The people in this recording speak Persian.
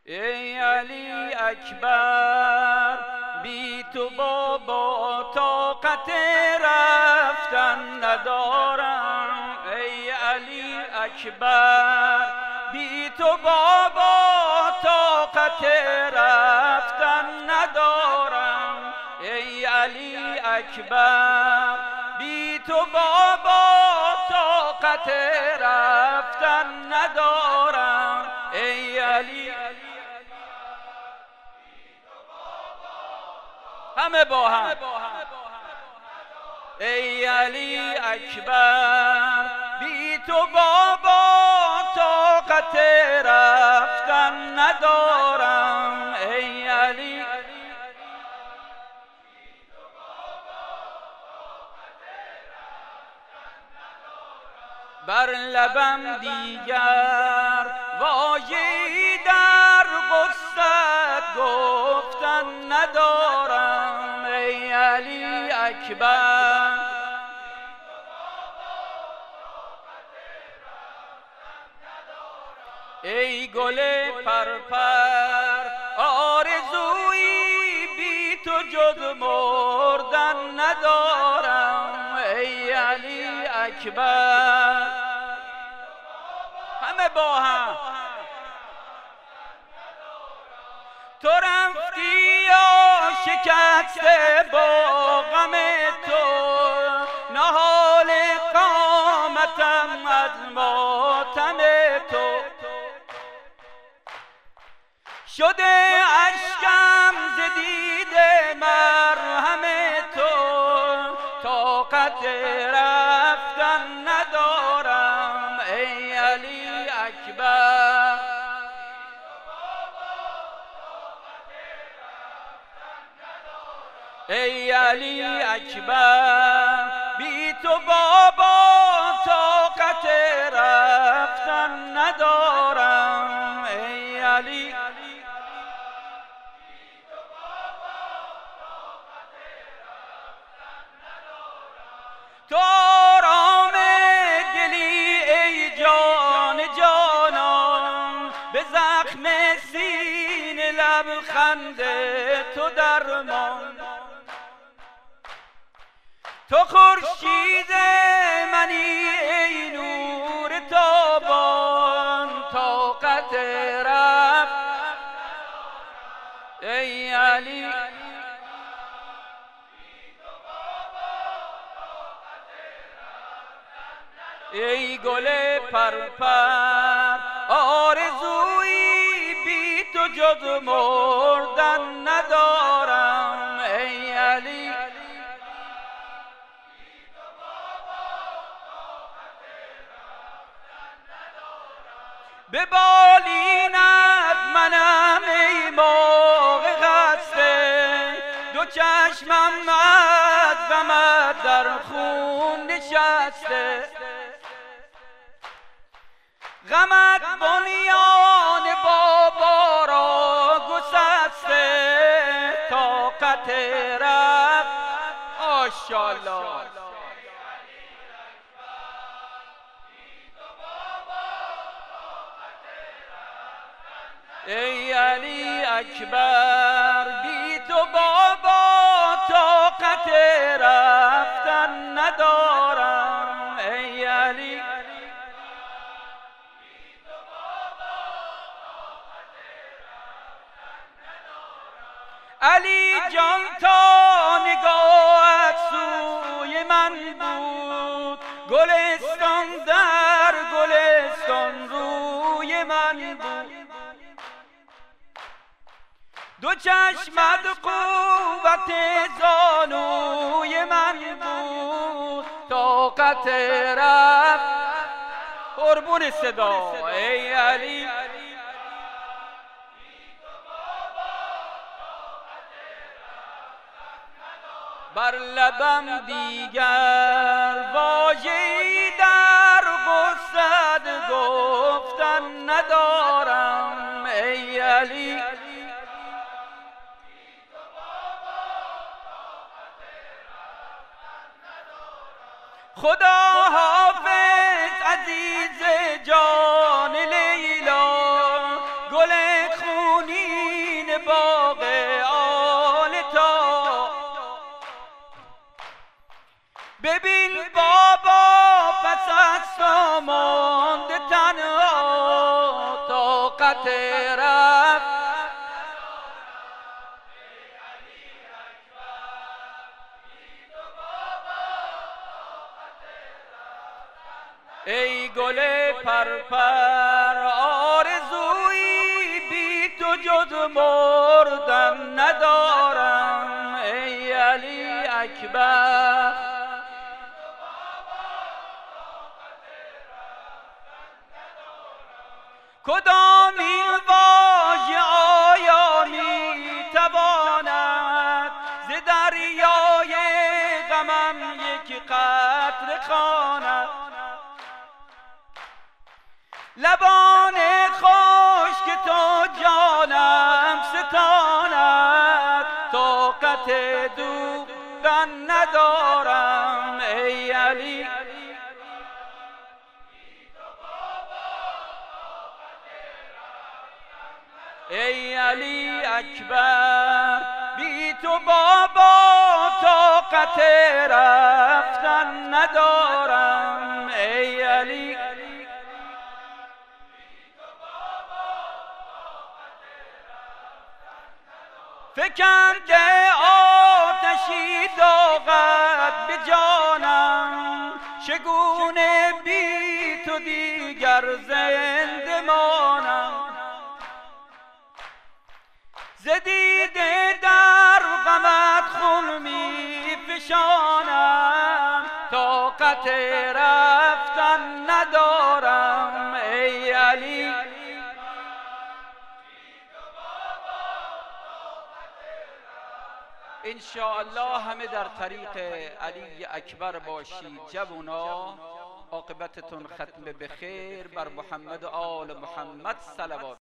ای علی اکبر بی تو بابا طاقت رفتن ندارم. ای علی اکبر بی تو بابا طاقت رفتن ندارم. ای علی اکبر بی تو بابا طاقت رفتن ندارم. ای علی همه با هم. ای علی اکبر بی تو بابا طاقت رفتن ندارم. ای علی بر لبم دیگر واژه‌ای در غصت گفتن ندارم. ای علی اکبر ای گل پرپر آرزویی بی تو جز مردن ندارم. ای علی اکبر همه با هم. تو رفتی یا شکسته با غم تو، نهال قامتم از ماتم تو شده. اشکم ز دیده مرهم تو، طاقت رفتن ندارم. ای علی اکبر ای علی اکبر بی تو بابا طاقت رفتن ندارم. ای علی تو آرام دلی ای جان جانان، به زخم سینه لبخند تو درمان. تو خورشید منی ای نور تابان، طاقت رفت. ای علی ای گل پرپر آرزویی بی تو جز مردن ندارم. ای علی به بالینت منم ای مرغ خسته، دو چشمم از غمت در خون نشسته. غمت بنیان بابا را گسسته، طاقت رفت. ماشاءالله ای علی اکبر بی تو بابا طاقت رفتن ندارم. ای علی علی جان تا نگاهت سوی من بود، گلستان در گلستان روی من بود. دو چشمت قوت زانوی من بود، طاقت رفت. قربون صدا ای علی بر لبم دیگر واژه‌ای در غصت گفتن ندارم. ای علی خدا حافظ عزیز جان لیلا، گل خونین باغ آل تا. ببین بابا پس از تو مانده تنها، طاقت رفت ای گل پرپر، آرزویی بی تو جز مردن ندارم ای علی اکبر. کدام این واژه آیا می تواند ز دریای غمم یک قطره خواند؟ لبان خشک تو جانم ستاند، طاقت دوختن ندارم ای علی. ای علی اکبر بی تو بابا طاقت رفتن ندارم ای علی. فکنده آتشی داغت به جانم، چگونه بی تو دیگر زنده مانم؟ ز دیده در غمت خون می فشانم، طاقت رفتن ندارم ای علی. انشاءالله همه در طریق علی اکبر باشید جوونا. عاقبتتون ختم بخیر. بر محمد و آل محمد صلوات.